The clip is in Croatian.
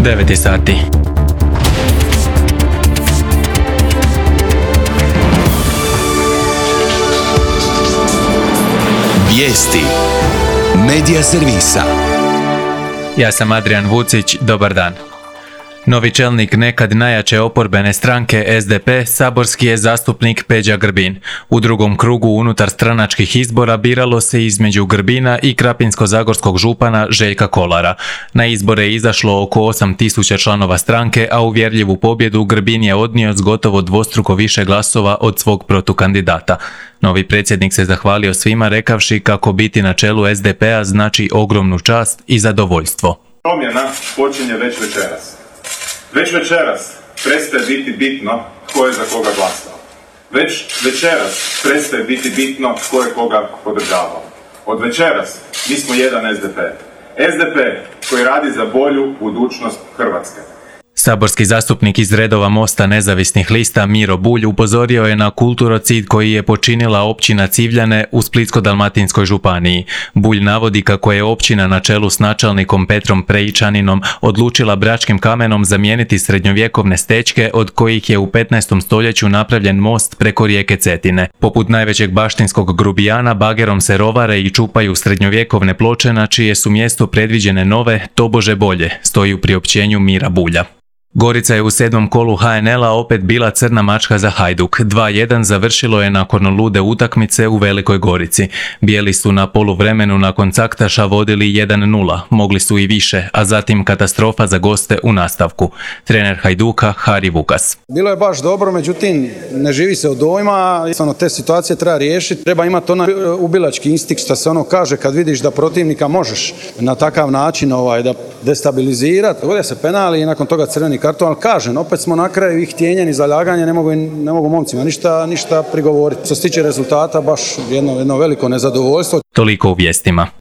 9 sati. Vijesti Medija servisa. Ja sam Adrian Vucić, dobar dan. Novi čelnik nekad najjače oporbene stranke SDP, saborski je zastupnik Peđa Grbin. U drugom krugu unutar stranačkih izbora biralo se između Grbina i krapinsko-zagorskog župana Željka Kolara. Na izbore je izašlo oko 8.000 članova stranke, a uvjerljivu pobjedu Grbin je odnio s gotovo dvostruko više glasova od svog protukandidata. Novi predsjednik se zahvalio svima rekavši kako biti na čelu SDP-a znači ogromnu čast i zadovoljstvo. Promjena počinje već večeras. Već večeras prestaje biti bitno tko je za koga glasao. Već večeras prestaje biti bitno tko je koga podržavao. Od večeras mi smo jedan SDP. SDP koji radi za bolju budućnost Hrvatske. Saborski zastupnik iz redova Mosta nezavisnih lista Miro Bulj upozorio je na kulturocid koji je počinila općina Civljane u Splitsko-dalmatinskoj županiji. Bulj navodi kako je općina na čelu s načelnikom Petrom Prejičaninom odlučila bračkim kamenom zamijeniti srednjovjekovne stečke od kojih je u 15. stoljeću napravljen most preko rijeke Cetine. Poput najvećeg baštinskog grubijana bagerom se rovare i čupaju srednjovjekovne ploče na čije su mjesto predviđene nove, tobože bolje, stoji u priopćenju Mira Bulja. Gorica je u 7. kolu HNL-a opet bila crna mačka za Hajduk. 2:1 završilo je nakon lude utakmice u Velikoj Gorici. Bijeli su na poluvremenu nakon caktaša vodili 1:0, mogli su i više, a zatim katastrofa za goste u nastavku. Trener Hajduka Hari Vukas. Bilo je baš dobro, međutim ne živi se od dojma, te situacije treba riješiti. Treba imati onaj ubilački instinkt što se kaže kad vidiš da protivnika možeš na takav način da destabilizirati. Dogode se penali i nakon toga crveni karton, ali kažem, opet smo na kraju ih htjenja ni zalaganja, ne mogu momcima ništa prigovoriti. Što se tiče rezultata, baš jedno veliko nezadovoljstvo. Toliko u vijestima.